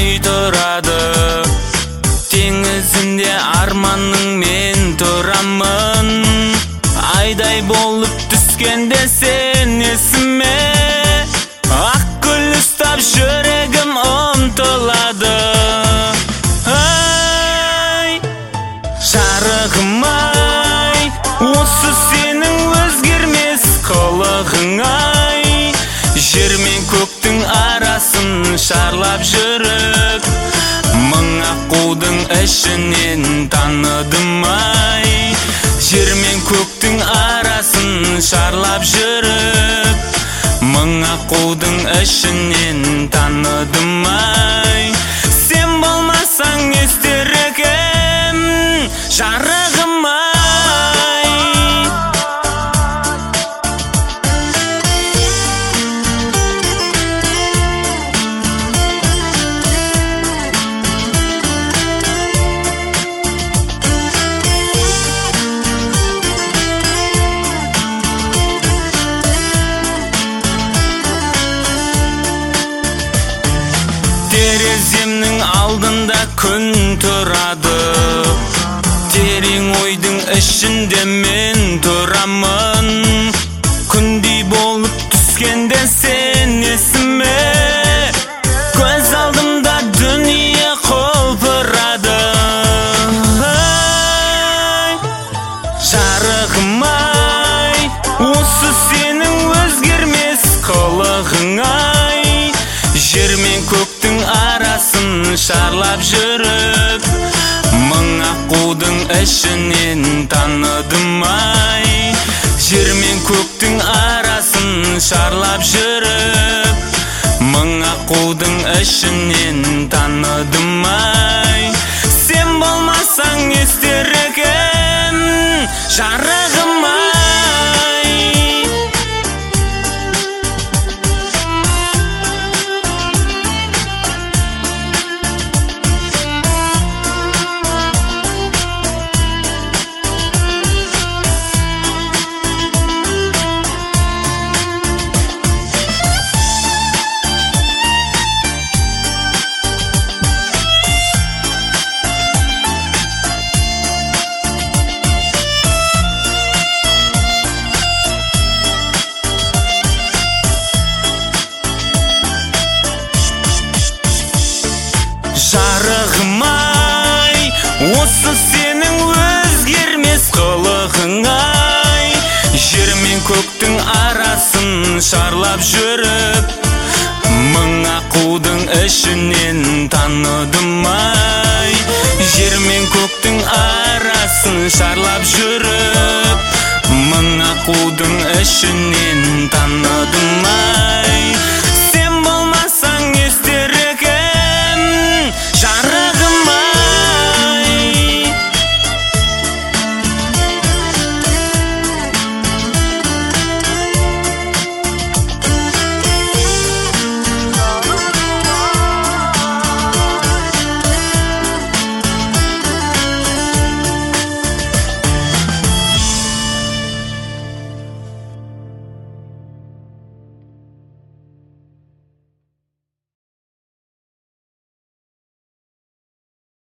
болмай тұрады. Теңізінде арманның мен тұрамын. Айдай болып түскенде сен есіме, ақ гүл ұстап жүрегім ұмтылады. Ай, жарығым ай, осы сенің өзгермес қылығың ай. Жер мен көктің арасын шарлап жүріп, мың аққудың ішінен таныдым ай. Жер мен көктің арасын шарлап жүріп, мың аққудың ішінен таныдым ай. Сен болмасаң не істер екем, жарығым ай. Тереземнің алдында күн тұрады, терең ойдың ішінде мен тұрамын. Күндей болып түскенде сен есіме, көз алдымда дүние құлпырады. Ай, жарығым ай, осы сенің өзгермес қылығың ай. Жер мен көктің арасын шарлап жүріп, мың аққудың ішінен таныдым ай. Жер мен көктің арасын шарлап жүріп, мың аққудың ішінен таныдым ай. Сен болмасаң не істер екем, жарығым ай. Жарығым ай, осы сенің өзгермес қылығың ай. Жер мен көктің арасын шарлап жүріп, мың аққудың ішінен таныдым ай. Жер мен көктің арасын шарлап жүріп, мың аққудың ішінен